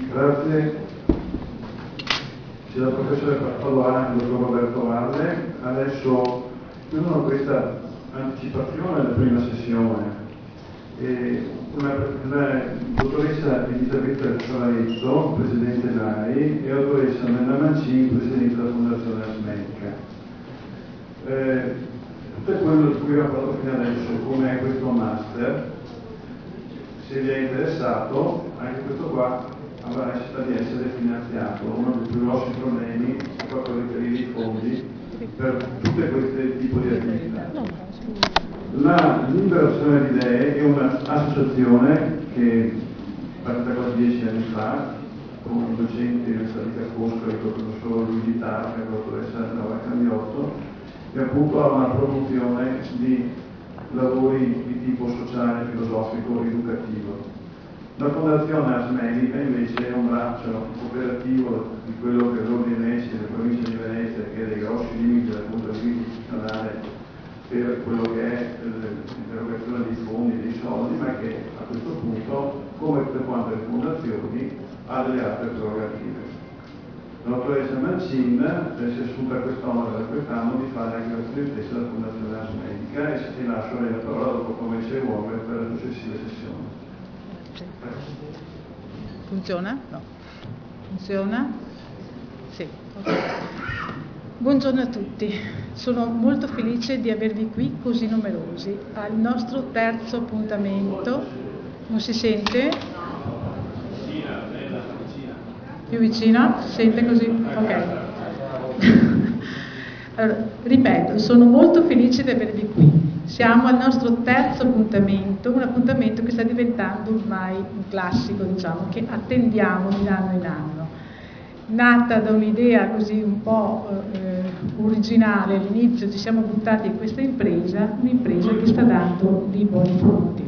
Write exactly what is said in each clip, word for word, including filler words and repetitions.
Grazie. C'è la professore Paduana e il dottor Roberto Valle. Adesso chiudono questa anticipazione della prima sessione. E una, la dottoressa Elisabetta Solaretto, presidente D A I, e la dottoressa Nella Mancini, presidente della Fondazione Asmedica. Eh, tutto quello di cui abbiamo parlato fino adesso, come è questo master, se vi è interessato, anche questo qua avrà necessità di essere finanziato. Uno dei più grossi problemi è proprio reperire i fondi per tutte queste tipi di attività. La Liberazione di Idee è un'associazione che è partita quasi dieci anni fa con i docenti dell'Università di Ca' Foscari, il professor Luigi Tarca e la dottoressa Laura Candiotto, e appunto ha una promozione di lavori di tipo sociale, filosofico, educativo. La Fondazione Asmedica invece è un braccio operativo di quello che è l'Ordine Messi della provincia di Venezia, che ha dei grossi limiti dal punto di vista istituzionale per quello che è l'erogazione dei fondi e dei soldi, ma che a questo punto, come per quanto le fondazioni, ha delle altre prerogative. La dottoressa Mancin si è assunta quest'onere da quest'anno di fare anche la studentessa della Fondazione Asmedica, e se ti lascio lei la parola dopo come ci vuole per le successive sessioni. Funziona? No. Funziona? Sì. Okay. Buongiorno a tutti, sono molto felice di avervi qui così numerosi al nostro terzo appuntamento. Non si sente? Più vicina? Si sente così? Ok. Allora, ripeto, sono molto felice di avervi qui. Siamo al nostro terzo appuntamento, un appuntamento che sta diventando ormai un classico, diciamo, che attendiamo di anno in anno. Nata da un'idea così un po' eh, originale, all'inizio ci siamo buttati in questa impresa, un'impresa che sta dando dei buoni frutti.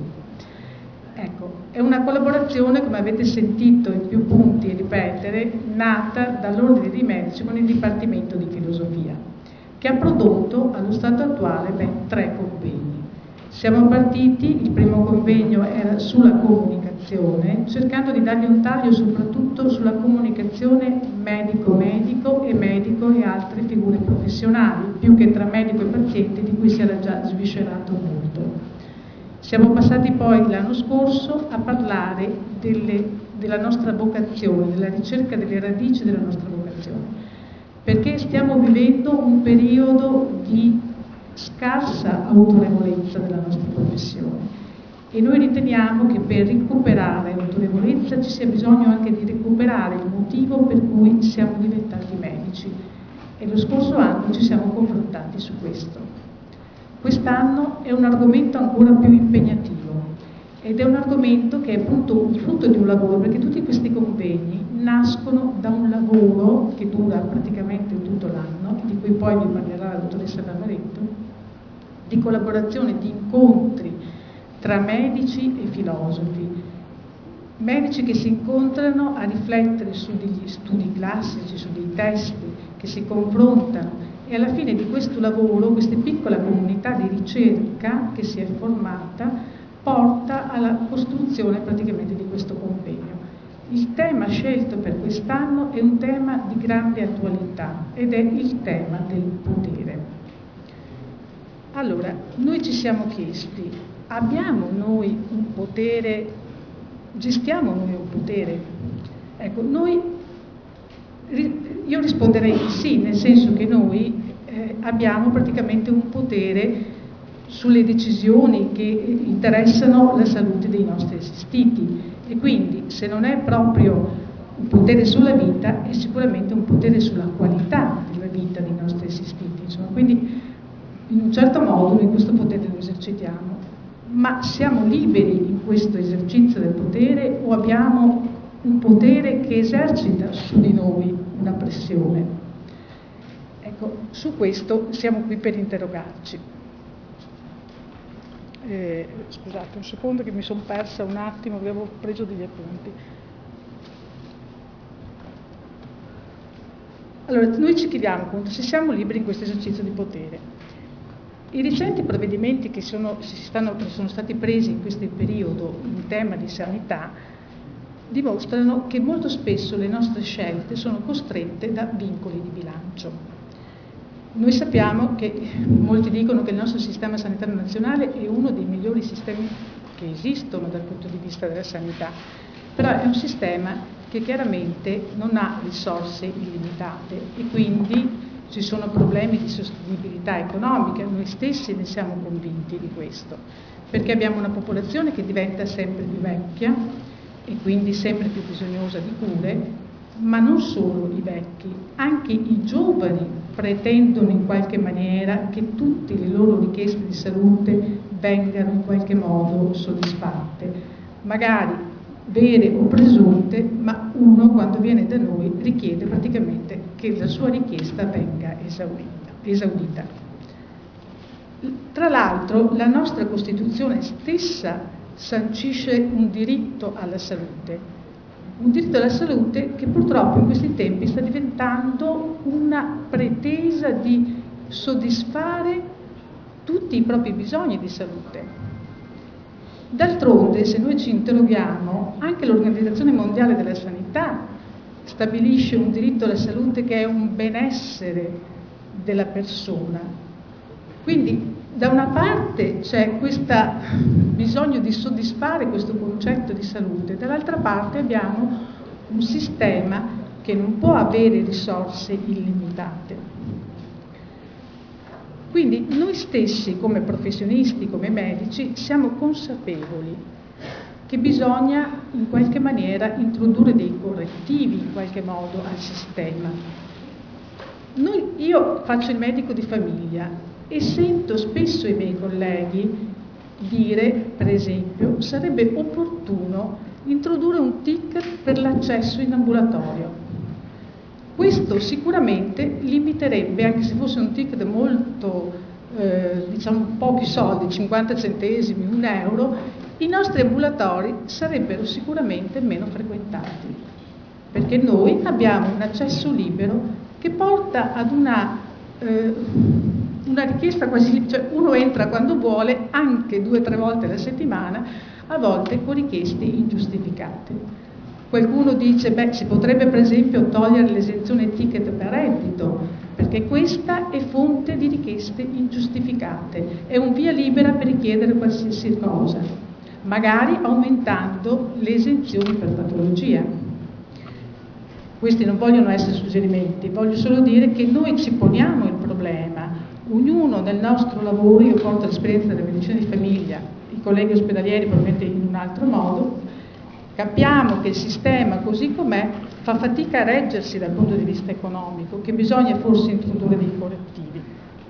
Ecco, è una collaborazione, come avete sentito in più punti ripetere, nata dall'Ordine dei Medici con il Dipartimento di Filosofia, che ha prodotto allo stato attuale ben tre convegni. Siamo partiti, il primo convegno era sulla comunicazione, cercando di dargli un taglio soprattutto sulla comunicazione medico-medico e medico e altre figure professionali, più che tra medico e paziente, di cui si era già sviscerato molto. Siamo passati poi l'anno scorso a parlare delle, della nostra vocazione, della ricerca delle radici della nostra vocazione, perché stiamo vivendo un periodo di scarsa autorevolezza della nostra professione e noi riteniamo che per recuperare l'autorevolezza ci sia bisogno anche di recuperare il motivo per cui siamo diventati medici, e lo scorso anno ci siamo confrontati su questo. Quest'anno è un argomento ancora più impegnativo ed è un argomento che è appunto il frutto di un lavoro, perché tutti questi convegni nascono da un lavoro che dura praticamente tutto l'anno, di cui poi vi parlerà la dottoressa Lavaretto, di collaborazione, di incontri tra medici e filosofi, medici che si incontrano a riflettere su degli studi classici, su dei testi, che si confrontano, e alla fine di questo lavoro, questa piccola comunità di ricerca che si è formata porta alla costruzione praticamente di questo convegno. Il tema scelto per quest'anno è un tema di grande attualità ed è il tema del potere. Allora, noi ci siamo chiesti, abbiamo noi un potere, gestiamo noi un potere? Ecco, noi, io risponderei sì, nel senso che noi eh, abbiamo praticamente un potere sulle decisioni che interessano la salute dei nostri assistiti, e quindi se non è proprio un potere sulla vita è sicuramente un potere sulla qualità della vita dei nostri assistiti, insomma. Quindi in un certo modo noi questo potere lo esercitiamo, ma siamo liberi in questo esercizio del potere o abbiamo un potere che esercita su di noi una pressione? Ecco, su questo siamo qui per interrogarci. Eh, scusate un secondo che mi sono persa un attimo, avevo preso degli appunti. Allora, noi ci chiediamo appunto se siamo liberi in questo esercizio di potere. I recenti provvedimenti che sono, si stanno, sono stati presi in questo periodo in tema di sanità dimostrano che molto spesso le nostre scelte sono costrette da vincoli di bilancio. Noi sappiamo che molti dicono che il nostro sistema sanitario nazionale è uno dei migliori sistemi che esistono dal punto di vista della sanità, però è un sistema che chiaramente non ha risorse illimitate e quindi ci sono problemi di sostenibilità economica. Noi stessi ne siamo convinti di questo, perché abbiamo una popolazione che diventa sempre più vecchia e quindi sempre più bisognosa di cure, ma non solo i vecchi, anche i giovani pretendono in qualche maniera che tutte le loro richieste di salute vengano in qualche modo soddisfatte, magari vere o presunte, ma uno quando viene da noi richiede praticamente che la sua richiesta venga esaurita, esaudita. Tra l'altro la nostra Costituzione stessa sancisce un diritto alla salute, un diritto alla salute che purtroppo in questi tempi sta diventando una pretesa di soddisfare tutti i propri bisogni di salute. D'altronde, se noi ci interroghiamo, anche l'Organizzazione Mondiale della Sanità stabilisce un diritto alla salute che è un benessere della persona. Quindi da una parte c'è questo bisogno di soddisfare questo concetto di salute, dall'altra parte abbiamo un sistema che non può avere risorse illimitate. Quindi noi stessi come professionisti, come medici, siamo consapevoli che bisogna in qualche maniera introdurre dei correttivi in qualche modo al sistema. Noi, io faccio il medico di famiglia e sento spesso i miei colleghi dire, per esempio, sarebbe opportuno introdurre un ticket per l'accesso in ambulatorio. Questo sicuramente limiterebbe, anche se fosse un ticket molto, eh, diciamo, pochi soldi, cinquanta centesimi, un euro, i nostri ambulatori sarebbero sicuramente meno frequentati, perché noi abbiamo un accesso libero che porta ad una, eh, una richiesta quasi, cioè uno entra quando vuole, anche due o tre volte alla settimana, a volte con richieste ingiustificate. Qualcuno dice, beh, si potrebbe per esempio togliere l'esenzione ticket per reddito, perché questa è fonte di richieste ingiustificate, è un via libera per richiedere qualsiasi cosa, magari aumentando le esenzioni per patologia. Questi non vogliono essere suggerimenti, voglio solo dire che noi ci poniamo il problema, ognuno nel nostro lavoro, io porto l'esperienza della medicina di famiglia, i colleghi ospedalieri probabilmente in un altro modo, capiamo che il sistema così com'è fa fatica a reggersi dal punto di vista economico, che bisogna forse introdurre dei correttivi.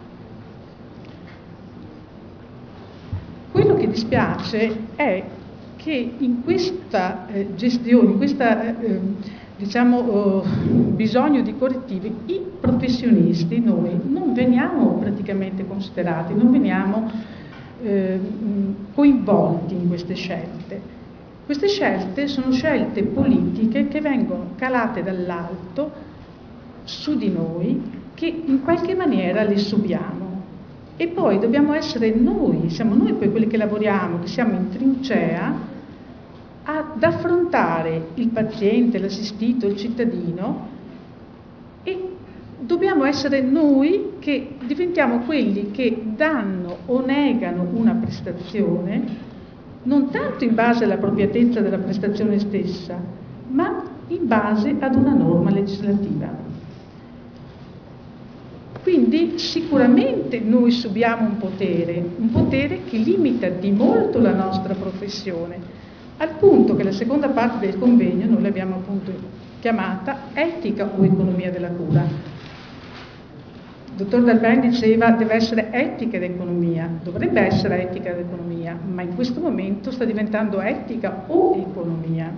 Quello che dispiace è che in questa eh, gestione, in questo eh, diciamo, eh, bisogno di correttivi, i professionisti, noi, non veniamo praticamente considerati, non veniamo eh, coinvolti in queste scelte. Queste scelte sono scelte politiche che vengono calate dall'alto su di noi, che in qualche maniera le subiamo. E poi dobbiamo essere noi, siamo noi poi quelli che lavoriamo, che siamo in trincea, ad affrontare il paziente, l'assistito, il cittadino, e dobbiamo essere noi che diventiamo quelli che danno o negano una prestazione, non tanto in base all'appropriatezza della prestazione stessa, ma in base ad una norma legislativa. Quindi sicuramente noi subiamo un potere, un potere che limita di molto la nostra professione, al punto che la seconda parte del convegno noi l'abbiamo appunto chiamata etica o economia della cura. Il dottor Dalben diceva deve essere etica ed economia, dovrebbe essere etica ed economia, ma in questo momento sta diventando etica o economia,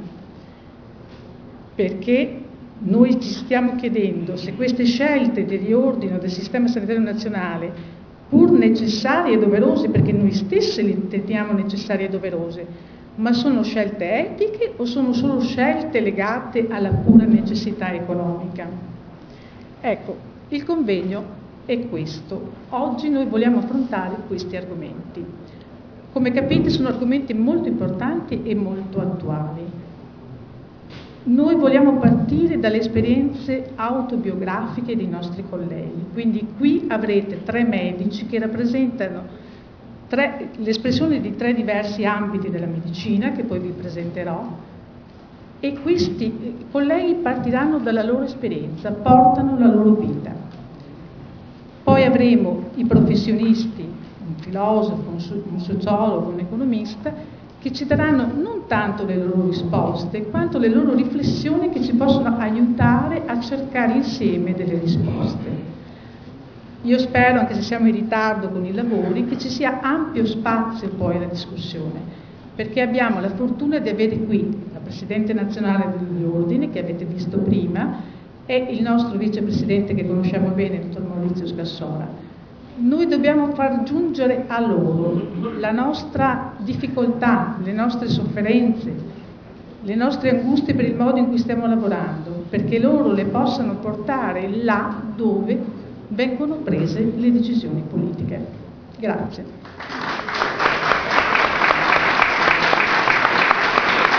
perché noi ci stiamo chiedendo se queste scelte di riordino del sistema sanitario nazionale, pur necessarie e doverose, perché noi stessi le intendiamo necessarie e doverose, ma sono scelte etiche o sono solo scelte legate alla pura necessità economica? Ecco, il convegno è questo. Oggi noi vogliamo affrontare questi argomenti. Come capite sono argomenti molto importanti e molto attuali. Noi vogliamo partire dalle esperienze autobiografiche dei nostri colleghi, quindi qui avrete tre medici che rappresentano l'espressione di tre diversi ambiti della medicina che poi vi presenterò, e questi colleghi partiranno dalla loro esperienza, portano la loro vita. Poi avremo i professionisti, un filosofo, un sociologo, un economista, che ci daranno non tanto le loro risposte, quanto le loro riflessioni che ci possono aiutare a cercare insieme delle risposte. Io spero, anche se siamo in ritardo con i lavori, che ci sia ampio spazio poi alla discussione, perché abbiamo la fortuna di avere qui la Presidente nazionale degli ordini, che avete visto prima, e il nostro vicepresidente che conosciamo bene, il dottor Maurizio Scassora. Noi dobbiamo far giungere a loro la nostra difficoltà, le nostre sofferenze, le nostre angustie per il modo in cui stiamo lavorando, perché loro le possano portare là dove vengono prese le decisioni politiche. Grazie.